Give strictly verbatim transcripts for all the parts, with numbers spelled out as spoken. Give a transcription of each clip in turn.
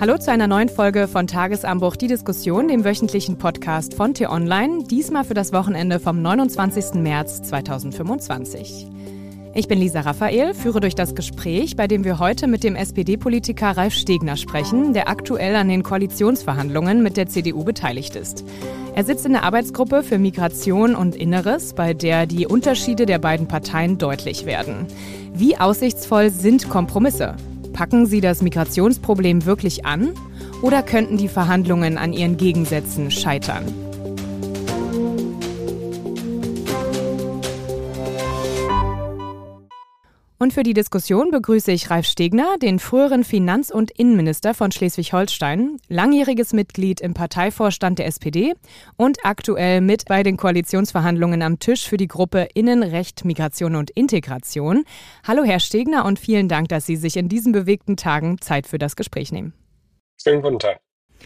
Hallo zu einer neuen Folge von Tagesanbruch, die Diskussion, dem wöchentlichen Podcast von T-Online, diesmal für das Wochenende vom neunundzwanzigsten März zweitausendfünfundzwanzig. Ich bin Lisa Raphael, führe durch das Gespräch, bei dem wir heute mit dem S P D-Politiker Ralf Stegner sprechen, der aktuell an den Koalitionsverhandlungen mit der C D U beteiligt ist. Er sitzt in der Arbeitsgruppe für Migration und Inneres, bei der die Unterschiede der beiden Parteien deutlich werden. Wie aussichtsvoll sind Kompromisse? Packen sie das Migrationsproblem wirklich an? Oder könnten die Verhandlungen an ihren Gegensätzen scheitern? Und für die Diskussion begrüße ich Ralf Stegner, den früheren Finanz- und Innenminister von Schleswig-Holstein, langjähriges Mitglied im Parteivorstand der S P D und aktuell mit bei den Koalitionsverhandlungen am Tisch für die Gruppe Innenrecht, Migration und Integration. Hallo Herr Stegner und vielen Dank, dass Sie sich in diesen bewegten Tagen Zeit für das Gespräch nehmen. Schönen guten Tag.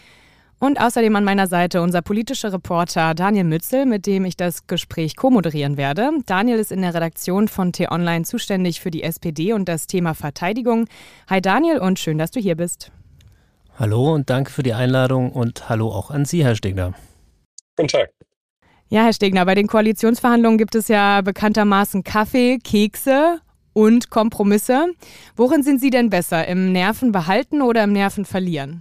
Und außerdem an meiner Seite unser politischer Reporter Daniel Mützel, mit dem ich das Gespräch co-moderieren werde. Daniel ist in der Redaktion von T-Online zuständig für die S P D und das Thema Verteidigung. Hi Daniel und schön, dass du hier bist. Hallo und danke für die Einladung und hallo auch an Sie, Herr Stegner. Guten Tag. Ja, Herr Stegner, bei den Koalitionsverhandlungen gibt es ja bekanntermaßen Kaffee, Kekse und Kompromisse. Worin sind Sie denn besser, im Nerven behalten oder im Nerven verlieren?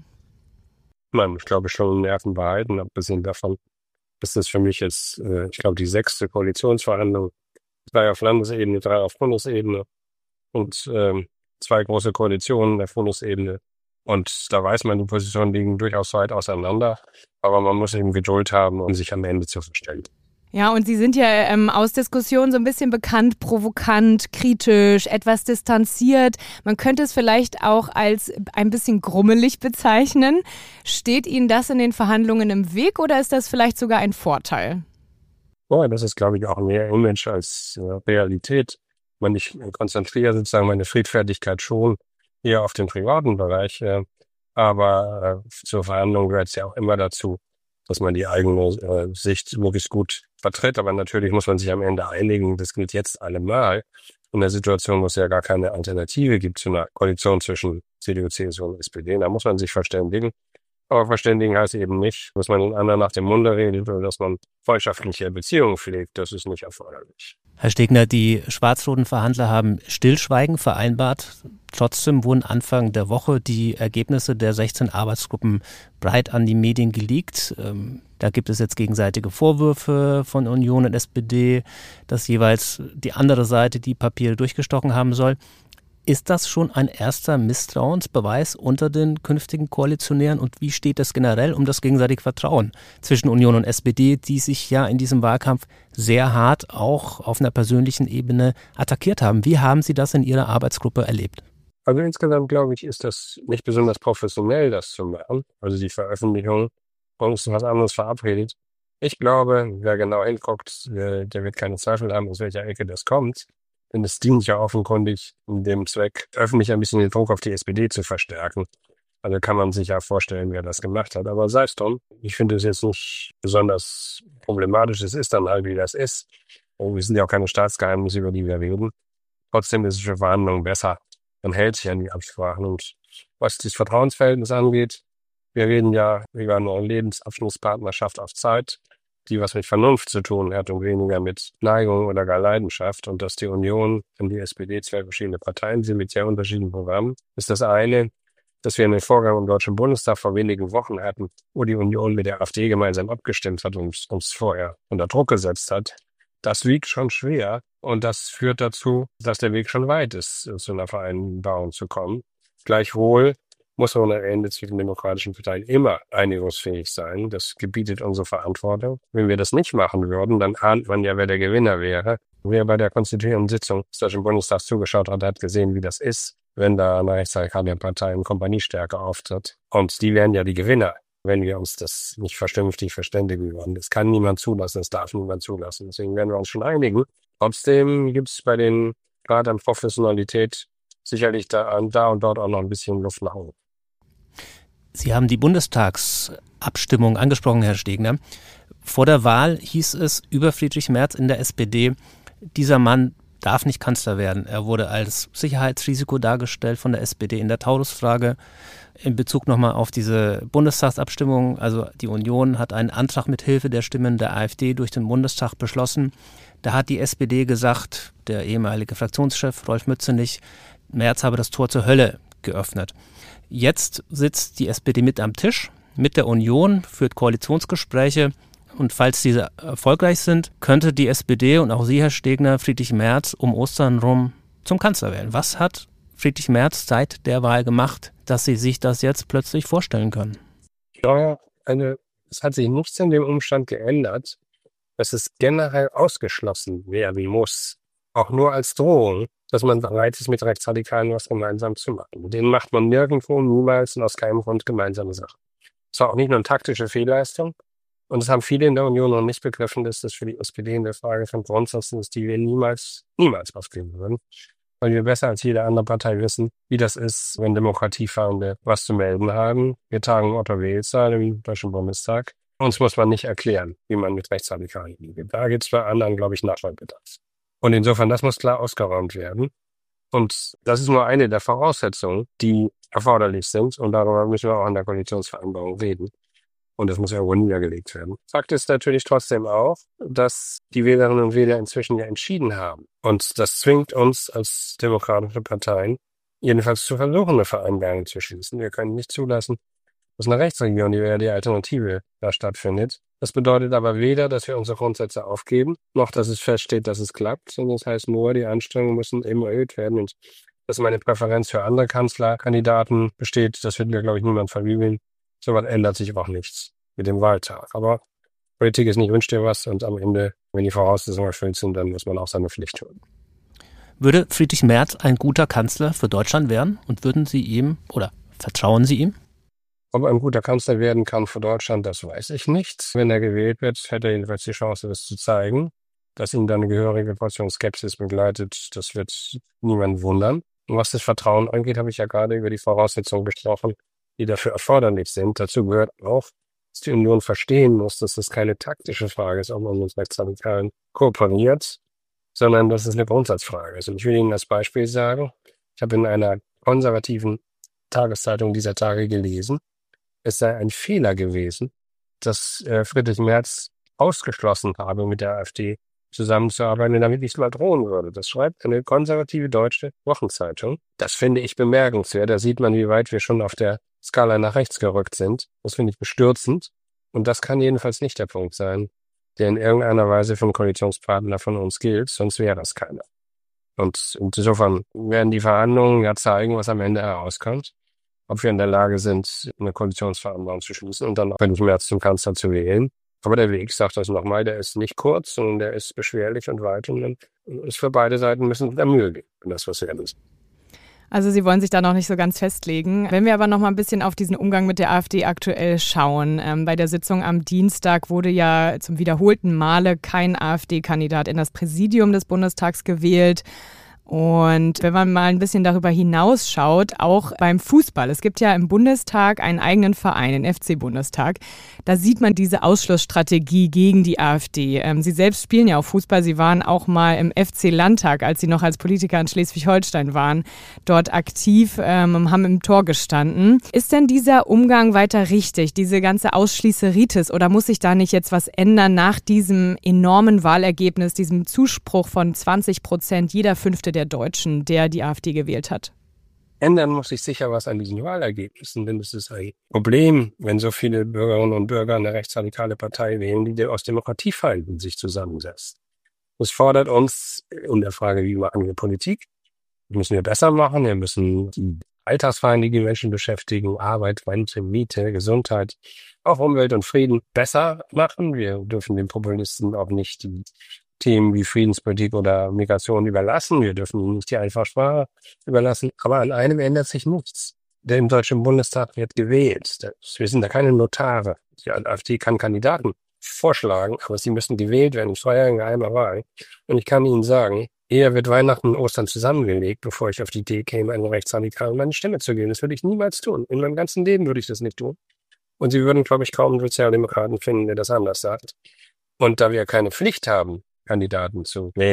Nein, ich glaube schon Nerven behalten, abgesehen davon ist das für mich jetzt, äh, ich glaube, die sechste Koalitionsverhandlung. Drei auf Landesebene, drei auf Bundesebene und ähm, zwei große Koalitionen auf Bundesebene. Und da weiß man, die Positionen liegen durchaus weit auseinander, aber man muss eben Geduld haben, um sich am Ende zu verstellen. Ja, und Sie sind ja ähm, aus Diskussionen so ein bisschen bekannt, provokant, kritisch, etwas distanziert. Man könnte es vielleicht auch als ein bisschen grummelig bezeichnen. Steht Ihnen das in den Verhandlungen im Weg oder ist das vielleicht sogar ein Vorteil? Oh, das ist, glaube ich, auch mehr Image als äh, Realität. Man, ich konzentriere sozusagen meine Friedfertigkeit schon eher auf den privaten Bereich, äh, aber äh, zur Verhandlung gehört es ja auch immer dazu, dass man die eigene äh, Sicht möglichst gut vertritt. Aber natürlich muss man sich am Ende einigen. Das gilt jetzt allemal. In der Situation, wo es ja gar keine Alternative gibt zu einer Koalition zwischen C D U, C S U und S P D. Da muss man sich verständigen. Aber verständigen heißt eben nicht, dass man den anderen nach dem Munde redet oder dass man freundschaftliche Beziehungen pflegt. Das ist nicht erforderlich. Herr Stegner, die schwarz-roten Verhandler haben Stillschweigen vereinbart. Trotzdem wurden Anfang der Woche die Ergebnisse der sechzehn Arbeitsgruppen breit an die Medien geleakt. Ähm, da gibt es jetzt gegenseitige Vorwürfe von Union und S P D, dass jeweils die andere Seite die Papiere durchgestochen haben soll. Ist das schon ein erster Misstrauensbeweis unter den künftigen Koalitionären und wie steht es generell um das gegenseitige Vertrauen zwischen Union und S P D, die sich ja in diesem Wahlkampf sehr hart auch auf einer persönlichen Ebene attackiert haben? Wie haben Sie das in Ihrer Arbeitsgruppe erlebt? Also insgesamt, glaube ich, ist das nicht besonders professionell, das zu machen. Also die Veröffentlichung, bei uns ist was anderes verabredet. Ich glaube, wer genau hinguckt, der wird keine Zweifel haben, aus welcher Ecke das kommt. Denn es dient ja offenkundig in dem Zweck, öffentlich ein bisschen den Druck auf die S P D zu verstärken. Also kann man sich ja vorstellen, wer das gemacht hat. Aber sei es drum, ich finde es jetzt nicht besonders problematisch. Es ist dann halt, wie das ist. Und wir sind ja auch keine Staatsgeheimnisse, über die wir reden. Trotzdem ist es für Verhandlungen besser. Man hält sich an die Absprachen. Und was das Vertrauensverhältnis angeht, wir reden ja über eine Lebensabschlusspartnerschaft auf Zeit, die was mit Vernunft zu tun hat und weniger mit Neigung oder gar Leidenschaft. Und dass die Union und die S P D zwei verschiedene Parteien sind mit sehr unterschiedlichen Programmen, ist das eine. Dass wir einen Vorgang im Deutschen Bundestag vor wenigen Wochen hatten, wo die Union mit der AfD gemeinsam abgestimmt hat und uns vorher unter Druck gesetzt hat, das wiegt schon schwer. Und das führt dazu, dass der Weg schon weit ist, zu einer Vereinbarung zu kommen. Gleichwohl muss man am Ende zwischen demokratischen Parteien immer einigungsfähig sein. Das gebietet unsere Verantwortung. Wenn wir das nicht machen würden, dann ahnt man ja, wer der Gewinner wäre. Wer bei der konstituierenden Sitzung des Deutschen Bundestags zugeschaut hat, hat gesehen, wie das ist, wenn da eine rechtsradikale Partei in Kompaniestärke auftritt. Und die wären ja die Gewinner, wenn wir uns das nicht vernünftig verständigen würden. Das kann niemand zulassen, das darf niemand zulassen. Deswegen werden wir uns schon einigen. Trotzdem gibt es bei den Grad an Professionalität sicherlich da, da und dort auch noch ein bisschen Luft nach oben. Sie haben die Bundestagsabstimmung angesprochen, Herr Stegner. Vor der Wahl hieß es über Friedrich Merz in der S P D, dieser Mann darf nicht Kanzler werden. Er wurde als Sicherheitsrisiko dargestellt von der S P D in der Taurus-Frage. In Bezug nochmal auf diese Bundestagsabstimmung, also die Union hat einen Antrag mit Hilfe der Stimmen der AfD durch den Bundestag beschlossen. Da hat die S P D gesagt, der ehemalige Fraktionschef Rolf Mützenich, Merz habe das Tor zur Hölle geöffnet. Jetzt sitzt die S P D mit am Tisch, mit der Union, führt Koalitionsgespräche. Und falls diese erfolgreich sind, könnte die S P D und auch Sie, Herr Stegner, Friedrich Merz um Ostern rum zum Kanzler werden. Was hat Friedrich Merz seit der Wahl gemacht, dass Sie sich das jetzt plötzlich vorstellen können? Ja, eine, es hat sich nichts in dem Umstand geändert, dass es generell ausgeschlossen werden muss, auch nur als Drohung, dass man bereit ist, mit Rechtsradikalen was gemeinsam zu machen. Mit denen macht man nirgendwo, niemals und aus keinem Grund gemeinsame Sachen. Es war auch nicht nur eine taktische Fehlleistung. Und es haben viele in der Union noch nicht begriffen, dass das für die S P D eine Frage von Grundsätzen ist, die wir niemals, niemals aufgeben würden. Weil wir besser als jede andere Partei wissen, wie das ist, wenn Demokratiefeinde was zu melden haben. Wir tagen Otto Wählsaal im Deutschen Bundestag. Uns muss man nicht erklären, wie man mit Rechtsradikalen umgeht. Da gibt es bei anderen, glaube ich, Nachholbedarf. Und insofern, das muss klar ausgeräumt werden. Und das ist nur eine der Voraussetzungen, die erforderlich sind. Und darüber müssen wir auch in der Koalitionsvereinbarung reden. Und das muss ja wohl niedergelegt werden. Fakt ist natürlich trotzdem auch, dass die Wählerinnen und Wähler inzwischen ja entschieden haben. Und das zwingt uns als demokratische Parteien, jedenfalls zu versuchen, eine Vereinbarung zu schließen. Wir können nicht zulassen, dass eine Rechtsregierung, die wäre die Alternative, da stattfindet. Das bedeutet aber weder, dass wir unsere Grundsätze aufgeben, noch dass es feststeht, dass es klappt, sondern das heißt nur, die Anstrengungen müssen immer erhöht werden. Und dass meine Präferenz für andere Kanzlerkandidaten besteht, das wird mir, glaube ich, niemand verübeln. Soweit ändert sich auch nichts mit dem Wahltag. Aber Politik ist nicht wünsch dir was und am Ende, wenn die Voraussetzungen erfüllt sind, dann muss man auch seine Pflicht tun. Würde Friedrich Merz ein guter Kanzler für Deutschland werden und würden Sie ihm oder vertrauen Sie ihm? Ob er ein guter Kanzler werden kann für Deutschland, das weiß ich nicht. Wenn er gewählt wird, hätte er jedenfalls die Chance, das zu zeigen. Dass ihn dann eine gehörige Portion Skepsis begleitet, das wird niemand wundern. Und was das Vertrauen angeht, habe ich ja gerade über die Voraussetzungen gesprochen, die dafür erforderlich sind. Dazu gehört auch, dass die Union verstehen muss, dass das keine taktische Frage ist, ob man mit Rechtsradikalen kooperiert, sondern dass es eine Grundsatzfrage ist. Und ich will Ihnen als Beispiel sagen, ich habe in einer konservativen Tageszeitung dieser Tage gelesen, es sei ein Fehler gewesen, dass äh, Friedrich Merz ausgeschlossen habe, mit der AfD zusammenzuarbeiten, damit ich es mal drohen würde. Das schreibt eine konservative deutsche Wochenzeitung. Das finde ich bemerkenswert. Da sieht man, wie weit wir schon auf der Skala nach rechts gerückt sind. Das finde ich bestürzend. Und das kann jedenfalls nicht der Punkt sein, der in irgendeiner Weise für einen Koalitionspartner von uns gilt, sonst wäre das keiner. Und insofern werden die Verhandlungen ja zeigen, was am Ende herauskommt. Ob wir in der Lage sind, eine Koalitionsvereinbarung zu schließen und dann auch Friedrich Merz zum Kanzler zu wählen. Aber der Weg, ich sage das nochmal, der ist nicht kurz, sondern der ist beschwerlich und weit und ist für beide Seiten müssen der Mühe geben, wenn das was werden ist. Also Sie wollen sich da noch nicht so ganz festlegen. Wenn wir aber noch mal ein bisschen auf diesen Umgang mit der AfD aktuell schauen. Ähm, bei der Sitzung am Dienstag wurde ja zum wiederholten Male kein AfD-Kandidat in das Präsidium des Bundestags gewählt. Und wenn man mal ein bisschen darüber hinausschaut, auch beim Fußball, es gibt ja im Bundestag einen eigenen Verein, den F C-Bundestag, da sieht man diese Ausschlussstrategie gegen die AfD. Ähm, Sie selbst spielen ja auch Fußball, Sie waren auch mal im F C-Landtag, als Sie noch als Politiker in Schleswig-Holstein waren, dort aktiv, ähm, haben im Tor gestanden. Ist denn dieser Umgang weiter richtig, diese ganze Ausschließeritis, oder muss sich da nicht jetzt was ändern nach diesem enormen Wahlergebnis, diesem Zuspruch von zwanzig Prozent, jeder Fünfte der Deutschen, der die AfD gewählt hat? Ändern muss sich sicher was an diesen Wahlergebnissen, denn es ist ein Problem, wenn so viele Bürgerinnen und Bürger eine rechtsradikale Partei wählen, die aus Demokratiefeinden sich zusammensetzt. Das fordert uns in der Frage, wie machen wir Politik? Das müssen wir besser machen. Wir müssen die alltagsfeindlichen Menschen beschäftigen, Arbeit, Rente, Miete, Gesundheit, auch Umwelt und Frieden besser machen. Wir dürfen den Populisten auch nicht die Themen wie Friedenspolitik oder Migration überlassen. Wir dürfen ihnen nicht die einfache Sprache überlassen. Aber an einem ändert sich nichts. Der im Deutschen Bundestag wird gewählt. Wir sind da keine Notare. Die AfD kann Kandidaten vorschlagen, aber sie müssen gewählt werden, in freier, geheimer Wahl. Und ich kann Ihnen sagen, eher wird Weihnachten und Ostern zusammengelegt, bevor ich auf die Idee käme, einem Rechtsradikalen meine Stimme zu geben. Das würde ich niemals tun. In meinem ganzen Leben würde ich das nicht tun. Und Sie würden, glaube ich, kaum einen Sozialdemokraten finden, der das anders sagt. Und da wir keine Pflicht haben, Kandidaten zu wählen,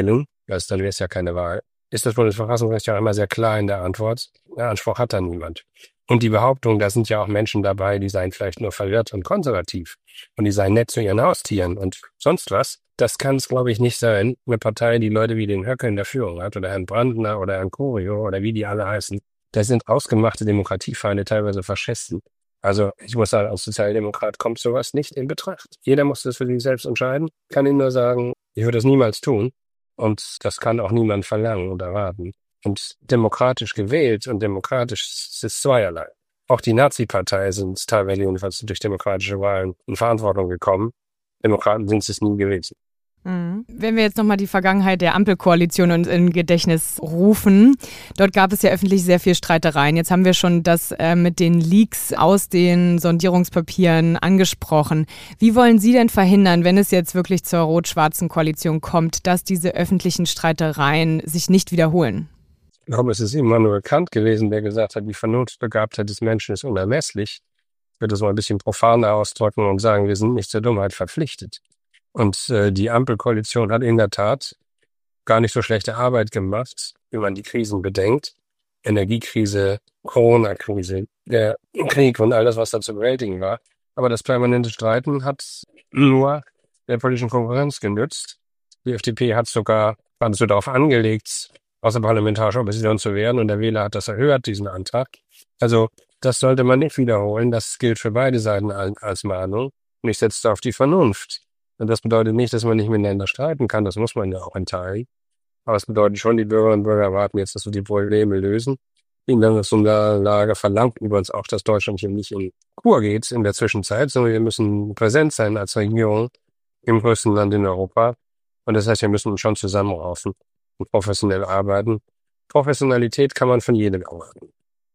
Also dann wäre es ja keine Wahl. Ist das Bundesverfassungsgericht ja immer sehr klar in der Antwort. Ja, Anspruch hat da niemand. Und die Behauptung, da sind ja auch Menschen dabei, die seien vielleicht nur verwirrt und konservativ und die seien nett zu ihren Haustieren und sonst was. Das kann es, glaube ich, nicht sein. Eine Partei, die Leute wie den Höcke in der Führung hat oder Herrn Brandner oder Herrn Curio oder wie die alle heißen, das sind ausgemachte Demokratiefeinde, teilweise Faschisten. Also ich muss sagen, als Sozialdemokrat kommt sowas nicht in Betracht. Jeder muss das für sich selbst entscheiden. Kann Ihnen nur sagen, ich würde das niemals tun. Und das kann auch niemand verlangen oder erwarten. Und demokratisch gewählt und demokratisch ist es zweierlei. Auch die Nazi-Partei sind teilweise jedenfalls durch demokratische Wahlen in Verantwortung gekommen. Demokraten sind es nie gewesen. Mhm. Wenn wir jetzt nochmal die Vergangenheit der Ampelkoalition uns in Gedächtnis rufen, dort gab es ja öffentlich sehr viel Streitereien. Jetzt haben wir schon das äh, mit den Leaks aus den Sondierungspapieren angesprochen. Wie wollen Sie denn verhindern, wenn es jetzt wirklich zur rot-schwarzen Koalition kommt, dass diese öffentlichen Streitereien sich nicht wiederholen? Ich glaube, es ist Immanuel Kant gewesen, der gesagt hat, die Vernunftbegabtheit des Menschen ist unermesslich. Ich würde das mal ein bisschen profaner ausdrücken und sagen, wir sind nicht zur Dummheit verpflichtet. Und äh, die Ampelkoalition hat in der Tat gar nicht so schlechte Arbeit gemacht, wenn man die Krisen bedenkt. Energiekrise, Corona-Krise, der Krieg und all das, was da zu bewältigen war. Aber das permanente Streiten hat nur der politischen Konkurrenz genützt. Die F D P hat sogar, war so darauf angelegt, außerparlamentarische Opposition zu werden und der Wähler hat das erhört, diesen Antrag. Also das sollte man nicht wiederholen. Das gilt für beide Seiten als Mahnung. Und ich setze auf die Vernunft. Und das bedeutet nicht, dass man nicht miteinander streiten kann. Das muss man ja auch in Teilen. Aber es bedeutet schon, die Bürgerinnen und Bürger erwarten jetzt, dass wir die Probleme lösen. Die Lage verlangt übrigens auch, dass Deutschland hier nicht in Kur geht in der Zwischenzeit, sondern wir müssen präsent sein als Regierung im größten Land in Europa. Und das heißt, wir müssen uns schon zusammenraufen und professionell arbeiten. Professionalität kann man von jedem erwarten.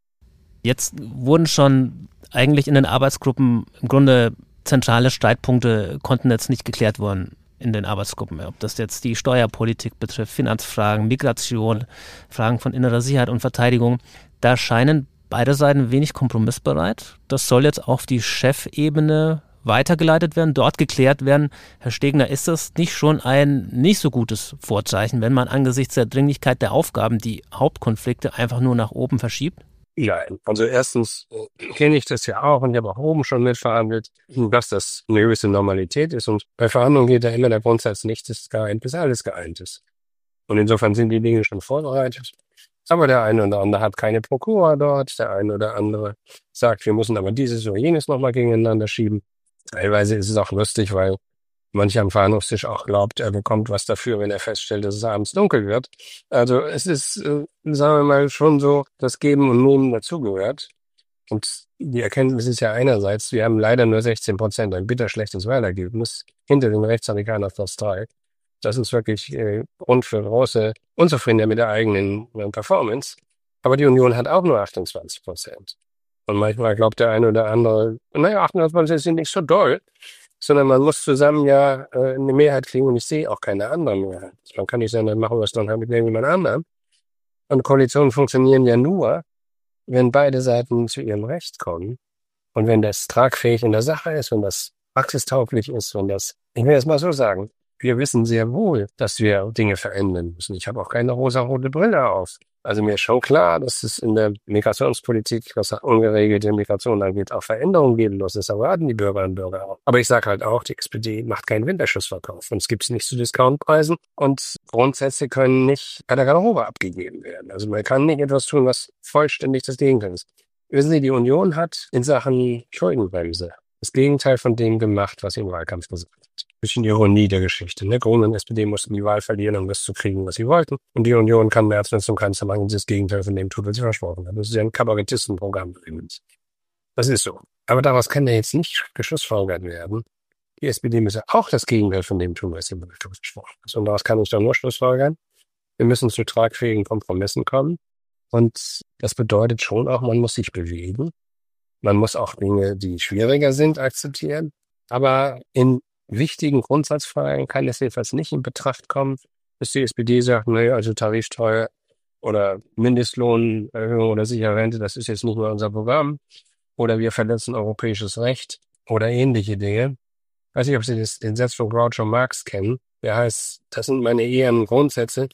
Jetzt wurden schon eigentlich in den Arbeitsgruppen im Grunde zentrale Streitpunkte konnten jetzt nicht geklärt worden in den Arbeitsgruppen. Ob das jetzt die Steuerpolitik betrifft, Finanzfragen, Migration, Fragen von innerer Sicherheit und Verteidigung. Da scheinen beide Seiten wenig kompromissbereit. Das soll jetzt auf die Chefebene weitergeleitet werden, dort geklärt werden. Herr Stegner, ist das nicht schon ein nicht so gutes Vorzeichen, wenn man angesichts der Dringlichkeit der Aufgaben die Hauptkonflikte einfach nur nach oben verschiebt? Ja, also erstens äh, kenne ich das ja auch und ich habe auch oben schon mitverhandelt, dass das eine gewisse Normalität ist. Und bei Verhandlungen geht da immer der Grundsatz, nichts ist geeint, bis alles geeint ist. Und insofern sind die Dinge schon vorbereitet. Aber der eine oder andere hat keine Prokura dort, der eine oder andere sagt, wir müssen aber dieses oder jenes nochmal gegeneinander schieben. Teilweise ist es auch lustig, weil mancher am Verhandlungstisch auch glaubt, er bekommt was dafür, wenn er feststellt, dass es abends dunkel wird. Also es ist, äh, sagen wir mal, schon so, das Geben und Nehmen dazugehört. Und die Erkenntnis ist ja einerseits, wir haben leider nur sechzehn Prozent, ein bitter schlechtes Wahlergebnis, hinter den Rechtsradikalen auf Platz drei. Das ist wirklich äh, Grund für große Unzufriedenheit mit der eigenen äh, Performance. Aber die Union hat auch nur achtundzwanzig Prozent. Und manchmal glaubt der eine oder andere, naja, achtundzwanzig Prozent sind nicht so doll, sondern man muss zusammen ja äh, eine Mehrheit kriegen und ich sehe auch keine andere Mehrheit. Man kann nicht sagen, dann machen wir es dann halt mit jemand anderem. Und Koalitionen funktionieren ja nur, wenn beide Seiten zu ihrem Recht kommen und wenn das tragfähig in der Sache ist, wenn das praxistauglich ist, wenn das, ich will es mal so sagen, wir wissen sehr wohl, dass wir Dinge verändern müssen. Ich habe auch keine rosa-rote Brille auf. Also mir ist schon klar, dass es in der Migrationspolitik, was ungeregelte Migration angeht, auch Veränderungen geben muss. Das erwarten die Bürgerinnen und Bürger auch. Aber ich sage halt auch, die S P D macht keinen Winterschussverkauf. Und es gibt es nicht zu Discountpreisen. Und Grundsätze können nicht bei der Garderobe abgegeben werden. Also man kann nicht etwas tun, was vollständig das Gegenteil ist. Wissen Sie, die Union hat in Sachen Schuldenbremse das Gegenteil von dem gemacht, was sie im Wahlkampf gesagt hat. Bisschen Ironie der Geschichte. Ne? Grüne und S P D mussten die Wahl verlieren, um das zu kriegen, was sie wollten. Und die Union kann März zum Kanzler machen und das Gegenteil von dem tut, was sie versprochen hat. Das ist ja ein Kabarettistenprogramm übrigens. Das ist so. Aber daraus kann ja jetzt nicht geschlussfolgert werden. Die S P D müsse auch das Gegenteil von dem tun, was sie versprochen hat. Und daraus kann ich dann nur schlussfolgern. Wir müssen zu tragfähigen Kompromissen kommen. Und das bedeutet schon auch, man muss sich bewegen. Man muss auch Dinge, die schwieriger sind, akzeptieren. Aber in wichtigen Grundsatzfragen kann es jedenfalls nicht in Betracht kommen, dass die S P D sagt, naja, also Tarifteuer oder Mindestlohnerhöhung oder sichere Rente, das ist jetzt nicht mehr unser Programm. Oder wir verletzen europäisches Recht oder ähnliche Dinge. Ich weiß nicht, ob Sie das, den Satz von Groucho Marx kennen. Der heißt, das sind meine ehernen Grundsätze,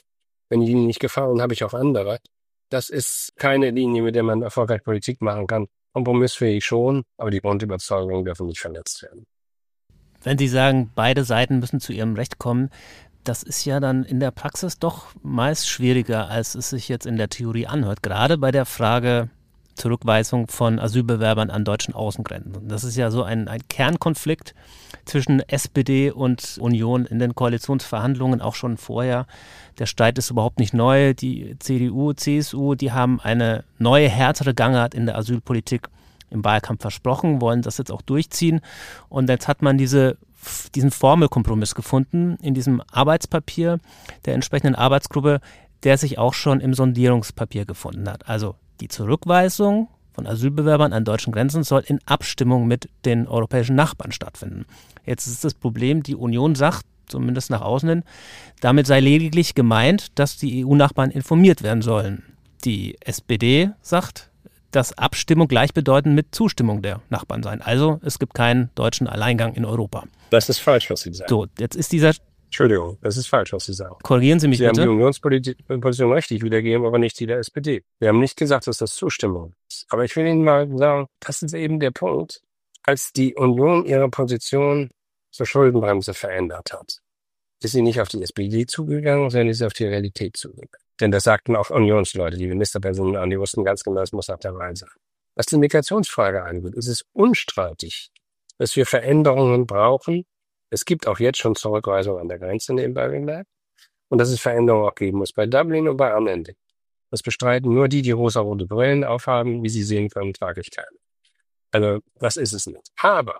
Wenn die Ihnen nicht gefallen, habe ich auch andere. Das ist keine Linie, mit der man erfolgreich Politik machen kann. Kompromissfähig schon, aber die Grundüberzeugungen dürfen nicht verletzt werden. Wenn Sie sagen, beide Seiten müssen zu ihrem Recht kommen, das ist ja dann in der Praxis doch meist schwieriger, als es sich jetzt in der Theorie anhört. Gerade bei der Frage Zurückweisung von Asylbewerbern an deutschen Außengrenzen. Das ist ja so ein, ein Kernkonflikt zwischen S P D und Union in den Koalitionsverhandlungen, auch schon vorher. Der Streit ist überhaupt nicht neu. Die C D U, C S U, die haben eine neue, härtere Gangart in der Asylpolitik im Wahlkampf versprochen, wollen das jetzt auch durchziehen. Und jetzt hat man diese, diesen Formelkompromiss gefunden in diesem Arbeitspapier der entsprechenden Arbeitsgruppe, der sich auch schon im Sondierungspapier gefunden hat. Also die Zurückweisung von Asylbewerbern an deutschen Grenzen soll in Abstimmung mit den europäischen Nachbarn stattfinden. Jetzt ist das Problem, die Union sagt, zumindest nach außen hin, damit sei lediglich gemeint, dass die E U-Nachbarn informiert werden sollen. Die S P D sagt, dass Abstimmung gleichbedeutend mit Zustimmung der Nachbarn sein. Also es gibt keinen deutschen Alleingang in Europa. Das ist falsch, was Sie sagen. So, jetzt ist dieser... Entschuldigung, das ist falsch, was Sie sagen. Korrigieren Sie mich Sie bitte. Sie haben die Unionsposition richtig wiedergegeben, aber nicht die der S P D. Wir haben nicht gesagt, dass das Zustimmung ist. Aber ich will Ihnen mal sagen, das ist eben der Punkt, als die Union ihre Position zur Schuldenbremse verändert hat, ist sie nicht auf die S P D zugegangen, sondern ist auf die Realität zugegangen. Denn das sagten auch Unionsleute, die Ministerpersonen an, die wussten ganz genau, es muss nach der Wahl sein. Was die Migrationsfrage angeht, ist es unstreitig, dass wir Veränderungen brauchen. Es gibt auch jetzt schon Zurückweisungen an der Grenze nebenbei bemerkt. Und dass es Veränderungen auch geben muss bei Dublin und bei anderen Dingen. Das bestreiten nur die, die rosa-rote Brillen aufhaben. Wie Sie sehen können, trage ich keine. Also, das ist es nicht. Aber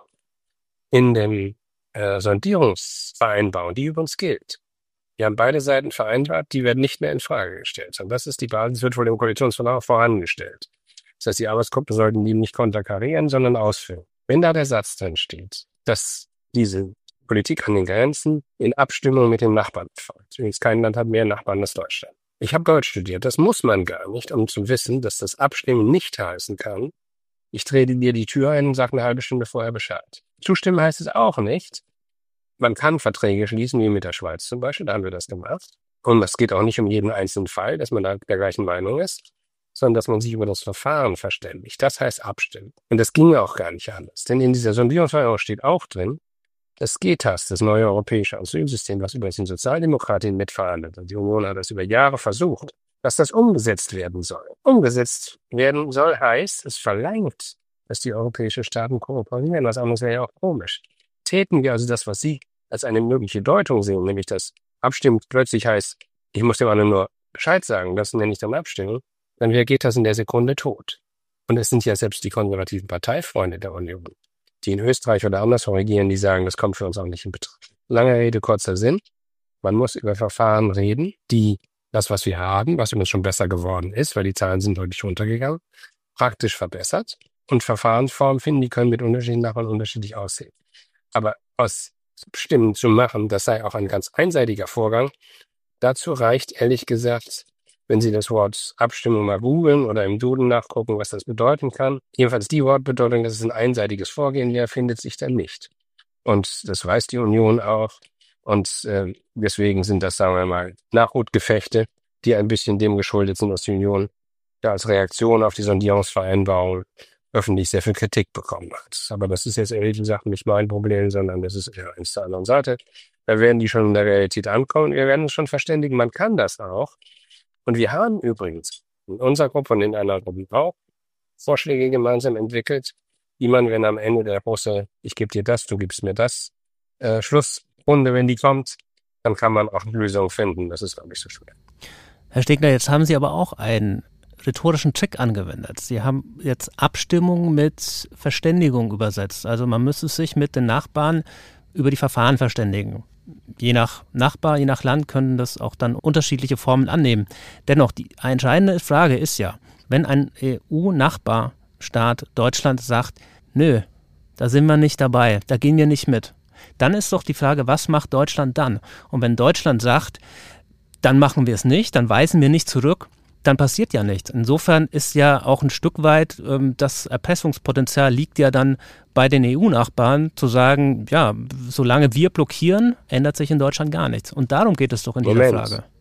in dem äh, Sondierungsvereinbarung, die übrigens gilt, die haben beide Seiten vereinbart, die werden nicht mehr in Frage gestellt. Und das ist die Basis, wird wohl im Koalitionsvertrag vorangestellt. Das heißt, die Arbeitsgruppen sollten die nicht konterkarieren, sondern ausfüllen. Wenn da der Satz drin steht, dass diese Politik an den Grenzen in Abstimmung mit den Nachbarn erfolgt. Übrigens, kein Land hat mehr Nachbarn als Deutschland. Ich habe Deutsch studiert. Das muss man gar nicht, um zu wissen, dass das Abstimmen nicht heißen kann, ich trete dir die Tür ein und sage eine halbe Stunde vorher Bescheid. Zustimmen heißt es auch nicht. Man kann Verträge schließen, wie mit der Schweiz zum Beispiel, da haben wir das gemacht. Und es geht auch nicht um jeden einzelnen Fall, dass man da der gleichen Meinung ist, sondern dass man sich über das Verfahren verständigt. Das heißt Abstimmen. Und das ging auch gar nicht anders. Denn in dieser Sondierungsvereinbarung steht auch drin, das G E T A S, das neue europäische Asylsystem, was übrigens die Sozialdemokratin mitverhandelt hat, die Union hat das über Jahre versucht, dass das umgesetzt werden soll. Umgesetzt werden soll heißt, es verlangt, dass die europäischen Staaten kooperieren. Was anderes wäre ja auch komisch. Täten wir also das, was Sie als eine mögliche Deutung sehen, nämlich dass Abstimmen plötzlich heißt, ich muss dem anderen nur Bescheid sagen, das nenne ich dann Abstimmung, dann wäre G E T A S in der Sekunde tot. Und es sind ja selbst die konservativen Parteifreunde der Union, die in Österreich oder anderswo regieren, die sagen, das kommt für uns auch nicht in Betracht. Lange Rede, kurzer Sinn. Man muss über Verfahren reden, die das, was wir haben, was übrigens schon besser geworden ist, weil die Zahlen sind deutlich runtergegangen, praktisch verbessert. Und Verfahrensformen finden, die können mit unterschiedlichen Nachbarn unterschiedlich aussehen. Aber aus Stimmen zu machen, das sei auch ein ganz einseitiger Vorgang. Dazu reicht ehrlich gesagt, wenn Sie das Wort Abstimmung mal googeln oder im Duden nachgucken, was das bedeuten kann. Jedenfalls die Wortbedeutung, dass es ein einseitiges Vorgehen wäre, findet sich dann nicht. Und das weiß die Union auch. Und äh, deswegen sind das, sagen wir mal, Nachhutgefechte, die ein bisschen dem geschuldet sind, dass die Union da als Reaktion auf die Sondierungsvereinbarung öffentlich sehr viel Kritik bekommen hat. Aber das ist jetzt ehrlich gesagt nicht mein Problem, sondern das ist eher eins der anderen Seite. Da werden die schon in der Realität ankommen. Wir werden uns schon verständigen, man kann das auch. Und wir haben übrigens in unserer Gruppe und in einer Gruppe auch Vorschläge gemeinsam entwickelt, wie man, wenn am Ende der große ich gebe dir das, du gibst mir das, äh, Schlussrunde, wenn die kommt, dann kann man auch eine Lösung finden. Das ist auch nicht so schwer. Herr Stegner, jetzt haben Sie aber auch einen rhetorischen Trick angewendet. Sie haben jetzt Abstimmung mit Verständigung übersetzt. Also man müsste sich mit den Nachbarn über die Verfahren verständigen. Je nach Nachbar, je nach Land können das auch dann unterschiedliche Formen annehmen. Dennoch, die entscheidende Frage ist ja, wenn ein E U-Nachbarstaat Deutschland sagt, nö, da sind wir nicht dabei, da gehen wir nicht mit, dann ist doch die Frage, was macht Deutschland dann? Und wenn Deutschland sagt, dann machen wir es nicht, dann weisen wir nicht zurück, dann passiert ja nichts. Insofern ist ja auch ein Stück weit ähm, das Erpressungspotenzial liegt ja dann bei den E U-Nachbarn zu sagen, ja, solange wir blockieren, ändert sich in Deutschland gar nichts. Und darum geht es doch in Moment. dieser Frage.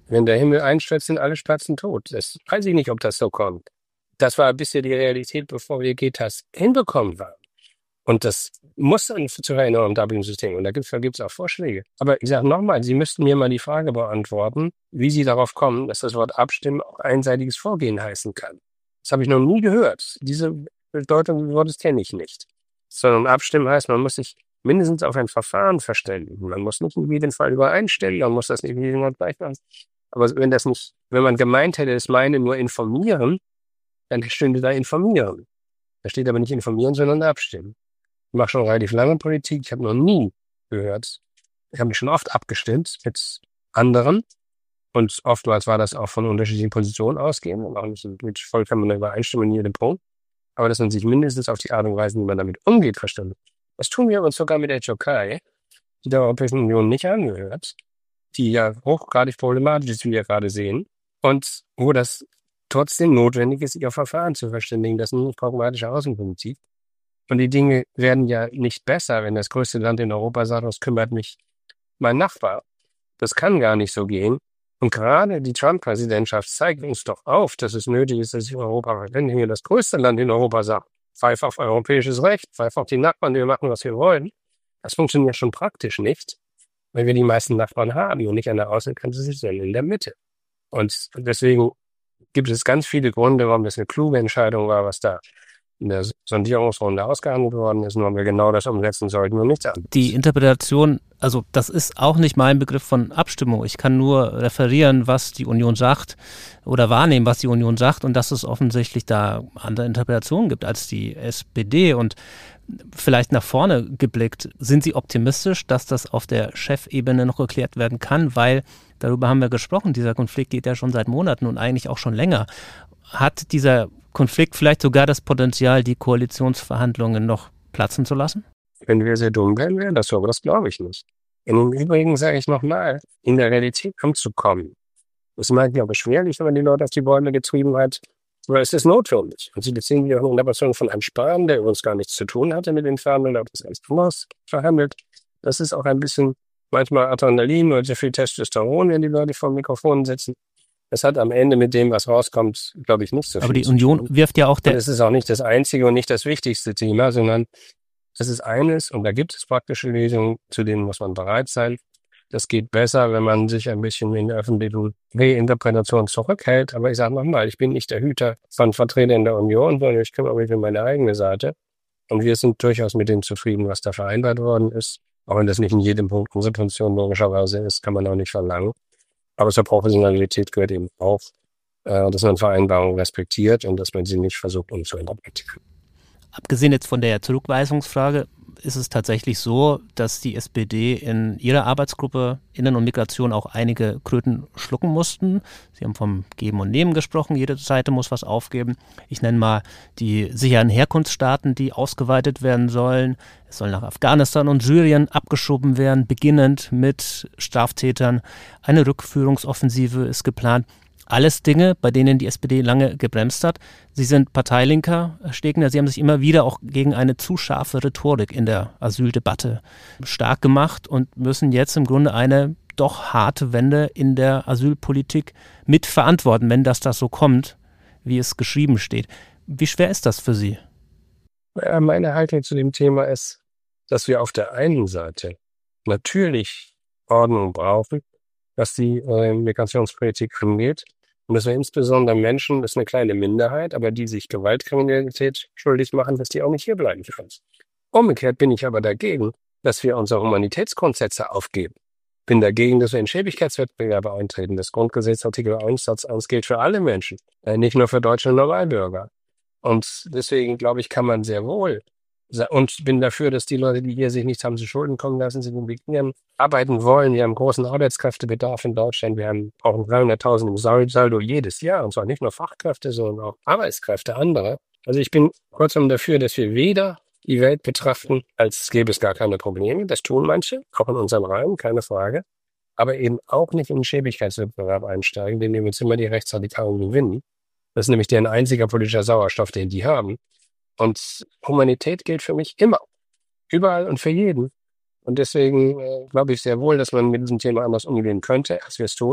Wenn der Himmel einstürzt, sind alle Spatzen tot. Das weiß ich nicht, ob das so kommt. Das war bisher die Realität, bevor wir G T A S hinbekommen haben. Und das muss dann zu verändern im Dublin-System. Und da gibt es auch Vorschläge. Aber ich sage nochmal, Sie müssten mir mal die Frage beantworten, wie Sie darauf kommen, dass das Wort Abstimmen auch einseitiges Vorgehen heißen kann. Das habe ich noch nie gehört. Diese Bedeutung des Wortes kenne ich nicht. Sondern Abstimmen heißt, man muss sich mindestens auf ein Verfahren verständigen. Man muss nicht in jedem Fall übereinstellen, man muss das nicht in jedem Fall gleich machen. Aber wenn das nicht, wenn man gemeint hätte, es meine nur informieren, dann stünde da informieren. Da steht aber nicht informieren, sondern abstimmen. Ich mache schon relativ lange Politik. Ich habe noch nie gehört. Ich habe mich schon oft abgestimmt mit anderen. Und oftmals war das auch von unterschiedlichen Positionen ausgehend und auch nicht mit vollkommener Übereinstimmung in jedem Punkt. Aber dass man sich mindestens auf die Art und Weise, wie man damit umgeht, verständigt. Das tun wir uns sogar mit der Türkei, die der Europäischen Union nicht angehört, die ja hochgradig problematisch ist, wie wir gerade sehen. Und wo das trotzdem notwendig ist, ihr Verfahren zu verständigen. Das ist eine pragmatische Außenpolitik. Und die Dinge werden ja nicht besser, wenn das größte Land in Europa sagt, das kümmert mich mein Nachbar. Das kann gar nicht so gehen. Und gerade die Trump-Präsidentschaft zeigt uns doch auf, dass es nötig ist, dass sich Europa verständigt. Wenn das größte Land in Europa sagt, pfeif auf europäisches Recht, pfeif auf die Nachbarn, wir machen, was wir wollen. Das funktioniert schon praktisch nicht, weil wir die meisten Nachbarn haben und nicht an der Außengrenze, sondern in der Mitte. Und deswegen gibt es ganz viele Gründe, warum das eine kluge Entscheidung war, was da in der Sondierungsrunde ausgehandelt worden ist, und warum wir genau das umsetzen sollten und nichts anderes. Die Interpretation, also das ist auch nicht mein Begriff von Abstimmung. Ich kann nur referieren, was die Union sagt oder wahrnehmen, was die Union sagt, und dass es offensichtlich da andere Interpretationen gibt als die S P D. Und vielleicht nach vorne geblickt, sind Sie optimistisch, dass das auf der Chefebene noch geklärt werden kann? Weil, darüber haben wir gesprochen, dieser Konflikt geht ja schon seit Monaten und eigentlich auch schon länger. Hat dieser Konflikt vielleicht sogar das Potenzial, die Koalitionsverhandlungen noch platzen zu lassen? Wenn wir sehr dumm wären, wäre das so, aber das glaube ich nicht. Im Übrigen sage ich nochmal, in der Realität anzukommen. Das ist manchmal beschwerlich, wenn man die Leute auf die Bäume getrieben hat, aber es ist notwendig. Und Sie beziehen sich auch in der Person von Herrn Spahn, der übrigens gar nichts zu tun hatte mit den Verhandlungen, aber das ganz anders verhandelt. Das ist auch ein bisschen manchmal Adrenalin oder sehr viel Testosteron, wenn die Leute vor dem Mikrofon sitzen. Es hat am Ende mit dem, was rauskommt, glaube ich, nicht so viel. Aber die Union wirft ja auch der. Es ist auch nicht das einzige und nicht das wichtigste Thema, sondern es ist eines, und da gibt es praktische Lösungen, zu denen muss man bereit sein. Das geht besser, wenn man sich ein bisschen in der öffentlichen Reinterpretation zurückhält. Aber ich sage nochmal, ich bin nicht der Hüter von Vertretern der Union, sondern ich kümmere mich um meine eigene Seite. Und wir sind durchaus mit dem zufrieden, was da vereinbart worden ist. Auch wenn das nicht in jedem Punkt unsere Position logischerweise ist, kann man auch nicht verlangen. Aber zur Professionalität gehört eben auch, äh, dass man Vereinbarungen respektiert und dass man sie nicht versucht umzuinterpretieren. Abgesehen jetzt von der Zurückweisungsfrage ist es tatsächlich so, dass die S P D in ihrer Arbeitsgruppe Innen- und Migration auch einige Kröten schlucken mussten. Sie haben vom Geben und Nehmen gesprochen, jede Seite muss was aufgeben. Ich nenne mal die sicheren Herkunftsstaaten, die ausgeweitet werden sollen. Es soll nach Afghanistan und Syrien abgeschoben werden, beginnend mit Straftätern. Eine Rückführungsoffensive ist geplant. Alles Dinge, bei denen die S P D lange gebremst hat. Sie sind Parteilinker, Herr Stegner. Sie haben sich immer wieder auch gegen eine zu scharfe Rhetorik in der Asyldebatte stark gemacht und müssen jetzt im Grunde eine doch harte Wende in der Asylpolitik mitverantworten, wenn das, das so kommt, wie es geschrieben steht. Wie schwer ist das für Sie? Ja, meine Haltung zu dem Thema ist, dass wir auf der einen Seite natürlich Ordnung brauchen, was die äh, Migrationspolitik angeht. Und dass wir insbesondere Menschen, das ist eine kleine Minderheit, aber die sich Gewaltkriminalität schuldig machen, dass die auch nicht hier bleiben können. Umgekehrt bin ich aber dagegen, dass wir unsere Humanitätsgrundsätze aufgeben. Bin dagegen, dass wir in Schäbigkeitswettbewerbe eintreten. Das Grundgesetz Artikel eins Satz eins gilt für alle Menschen, äh, nicht nur für deutsche Normalbürger. Und deswegen, glaube ich, kann man sehr wohl und bin dafür, dass die Leute, die hier sich nichts haben zu Schulden kommen lassen, sich migrieren, arbeiten wollen. Wir haben großen Arbeitskräftebedarf in Deutschland. Wir haben auch dreihunderttausend im Saldo jedes Jahr. Und zwar nicht nur Fachkräfte, sondern auch Arbeitskräfte, andere. Also ich bin kurzum dafür, dass wir weder die Welt betrachten, als gäbe es gar keine Probleme. Das tun manche, auch in unserem Rahmen, keine Frage. Aber eben auch nicht in den Schäbigkeitswettbewerb einsteigen, den wir jetzt immer die Rechtsradikalen gewinnen. Das ist nämlich deren einziger politischer Sauerstoff, den die haben. Und Humanität gilt für mich immer, überall und für jeden. Und deswegen äh, glaube ich sehr wohl, dass man mit diesem Thema anders umgehen könnte, als wir es tun.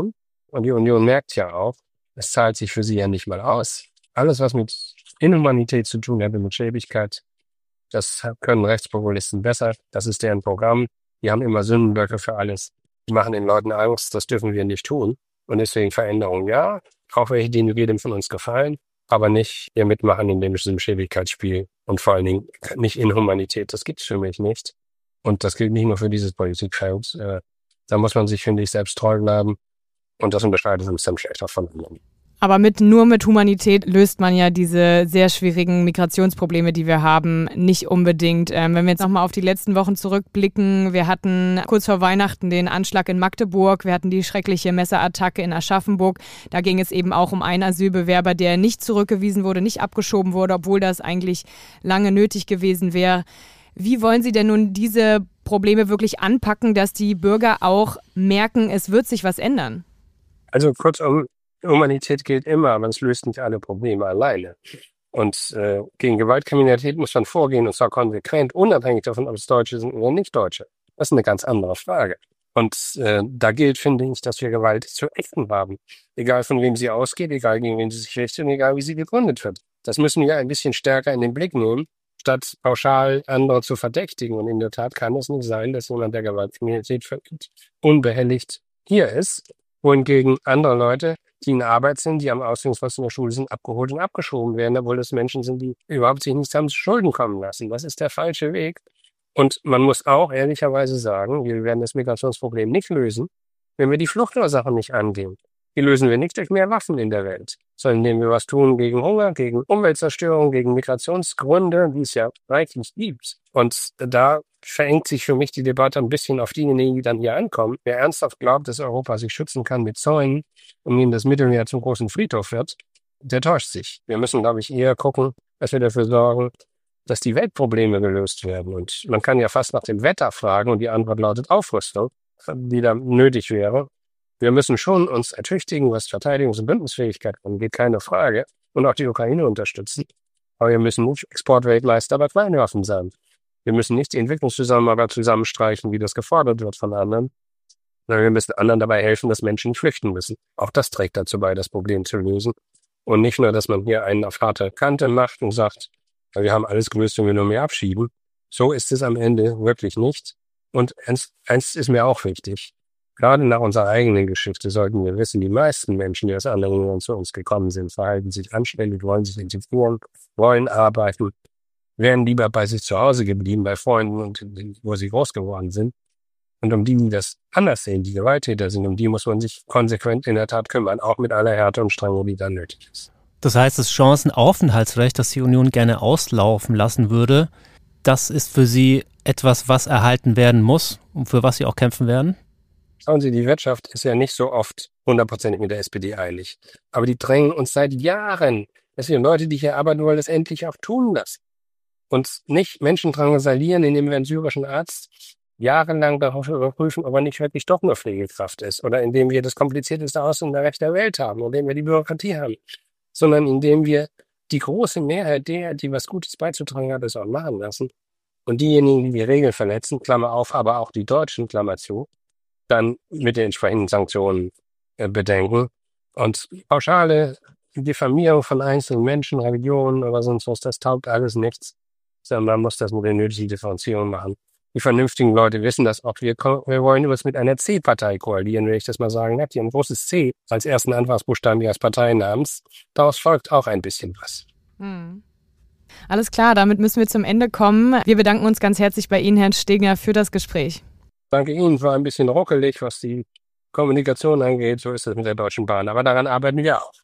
Und die Union merkt ja auch, es zahlt sich für sie ja nicht mal aus. Alles, was mit Inhumanität zu tun hat, mit Schäbigkeit, das können Rechtspopulisten besser. Das ist deren Programm. Die haben immer Sündenböcke für alles. Die machen den Leuten Angst, das dürfen wir nicht tun. Und deswegen Veränderung, ja, auch welche, die jedem von uns gefallen, aber nicht hier mitmachen in dem Schäbigkeitsspiel und vor allen Dingen nicht Inhumanität. Das gibt's für mich nicht. Und das gilt nicht nur für dieses Politikfeld. Äh, da muss man sich, finde ich, selbst treu bleiben. Und das unterscheidet uns dann vielleicht auch von anderen. Aber mit, nur mit Humanität löst man ja diese sehr schwierigen Migrationsprobleme, die wir haben, nicht unbedingt. Ähm, wenn wir jetzt nochmal auf die letzten Wochen zurückblicken, wir hatten kurz vor Weihnachten den Anschlag in Magdeburg, wir hatten die schreckliche Messerattacke in Aschaffenburg. Da ging es eben auch um einen Asylbewerber, der nicht zurückgewiesen wurde, nicht abgeschoben wurde, obwohl das eigentlich lange nötig gewesen wäre. Wie wollen Sie denn nun diese Probleme wirklich anpacken, dass die Bürger auch merken, es wird sich was ändern? Also kurzum, Humanität gilt immer, aber es löst nicht alle Probleme alleine. Und äh, gegen Gewaltkriminalität muss man vorgehen, und zwar konsequent, unabhängig davon, ob es Deutsche sind oder nicht Deutsche. Das ist eine ganz andere Frage. Und äh, da gilt, finde ich, dass wir Gewalt zu ächten haben. Egal von wem sie ausgeht, egal gegen wen sie sich richtet und egal wie sie gegründet wird. Das müssen wir ein bisschen stärker in den Blick nehmen, statt pauschal andere zu verdächtigen. Und in der Tat kann es nicht sein, dass jemand, der Gewaltkriminalität verübt, unbehelligt hier ist, wohingegen andere Leute, die in Arbeit sind, die am Ausbildungsfrist in der Schule sind, abgeholt und abgeschoben werden, obwohl das Menschen sind, die überhaupt sich nichts haben zu Schulden kommen lassen. Das ist der falsche Weg. Und man muss auch ehrlicherweise sagen, wir werden das Migrationsproblem nicht lösen, wenn wir die Fluchtursachen nicht angehen. Die lösen wir nicht durch mehr Waffen in der Welt, sondern indem wir was tun gegen Hunger, gegen Umweltzerstörung, gegen Migrationsgründe, die es ja reichlich gibt. Und da verengt sich für mich die Debatte ein bisschen auf diejenigen, die dann hier ankommen. Wer ernsthaft glaubt, dass Europa sich schützen kann mit Zäunen und ihnen das Mittelmeer zum großen Friedhof wird, der täuscht sich. Wir müssen, glaube ich, eher gucken, dass wir dafür sorgen, dass die Weltprobleme gelöst werden. Und man kann ja fast nach dem Wetter fragen und die Antwort lautet Aufrüstung, die da nötig wäre. Wir müssen schon uns ertüchtigen, was Verteidigungs- und Bündnisfähigkeit angeht, keine Frage, und auch die Ukraine unterstützen. Aber wir müssen nicht Exportweltmeister bei Kleinwaffen sein. Wir müssen nicht die Entwicklungszusammenarbeit zusammenstreichen, wie das gefordert wird von anderen, sondern wir müssen anderen dabei helfen, dass Menschen nicht flüchten müssen. Auch das trägt dazu bei, das Problem zu lösen. Und nicht nur, dass man hier einen auf harte Kante macht und sagt, wir haben alles gelöst und wir nur mehr abschieben. So ist es am Ende wirklich nicht. Und eins, eins ist mir auch wichtig. Gerade nach unserer eigenen Geschichte sollten wir wissen, die meisten Menschen, die aus anderen Ländern zu uns gekommen sind, verhalten sich anständig, wollen sich integrieren, wollen arbeiten, wären lieber bei sich zu Hause geblieben, bei Freunden, und wo sie groß geworden sind. Und um die, die das anders sehen, die Gewalttäter sind, um die muss man sich konsequent in der Tat kümmern, auch mit aller Härte und Strenge, die dann nötig ist. Das heißt, das Chancenaufenthaltsrecht, das die Union gerne auslaufen lassen würde, das ist für Sie etwas, was erhalten werden muss und für was Sie auch kämpfen werden? Schauen Sie, die Wirtschaft ist ja nicht so oft hundertprozentig mit der S P D einig. Aber die drängen uns seit Jahren, dass wir Leute, die hier arbeiten wollen, das endlich auch tun lassen. Und nicht Menschen drangsalieren, indem wir einen syrischen Arzt jahrelang darauf überprüfen, ob er nicht wirklich doch nur Pflegekraft ist. Oder indem wir das komplizierteste Ausländerrecht der Welt haben, indem wir die Bürokratie haben. Sondern indem wir die große Mehrheit der, die was Gutes beizutragen hat, das auch machen lassen. Und diejenigen, die die Regeln verletzen, Klammer auf, aber auch die Deutschen, Klammer zu, dann mit den entsprechenden Sanktionen äh, bedenken. Und pauschale Diffamierung von einzelnen Menschen, Religionen oder sonst was, das taugt alles nichts. Sondern man muss das mit der nötigen Differenzierung machen. Die vernünftigen Leute wissen das auch. Wir, wir wollen übrigens mit einer C-Partei koalieren, wenn ich das mal sagen darf. Die ein großes C als ersten Anfangsbuchstaben ihres Parteinamens. Daraus folgt auch ein bisschen was. Hm. Alles klar, damit müssen wir zum Ende kommen. Wir bedanken uns ganz herzlich bei Ihnen, Herrn Stegner, für das Gespräch. Danke Ihnen, war ein bisschen ruckelig, was die Kommunikation angeht. So ist das mit der Deutschen Bahn. Aber daran arbeiten wir auch.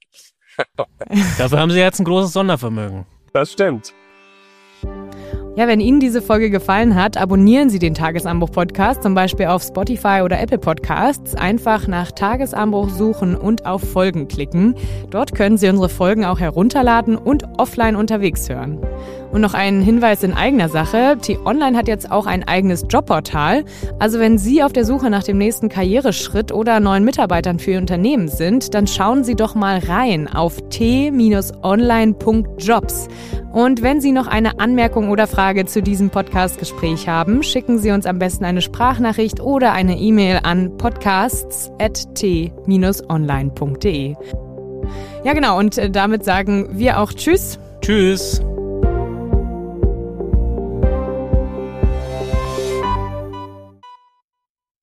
Dafür haben Sie jetzt ein großes Sondervermögen. Das stimmt. Ja, wenn Ihnen diese Folge gefallen hat, abonnieren Sie den Tagesanbruch-Podcast, zum Beispiel auf Spotify oder Apple Podcasts. Einfach nach Tagesanbruch suchen und auf Folgen klicken. Dort können Sie unsere Folgen auch herunterladen und offline unterwegs hören. Und noch ein Hinweis in eigener Sache. T-Online hat jetzt auch ein eigenes Jobportal. Also wenn Sie auf der Suche nach dem nächsten Karriereschritt oder neuen Mitarbeitern für Ihr Unternehmen sind, dann schauen Sie doch mal rein auf t online punkt jobs. Und wenn Sie noch eine Anmerkung oder Frage zu diesem Podcast-Gespräch haben, schicken Sie uns am besten eine Sprachnachricht oder eine E-Mail an podcasts at t online punkt de. Ja genau, und damit sagen wir auch Tschüss. Tschüss.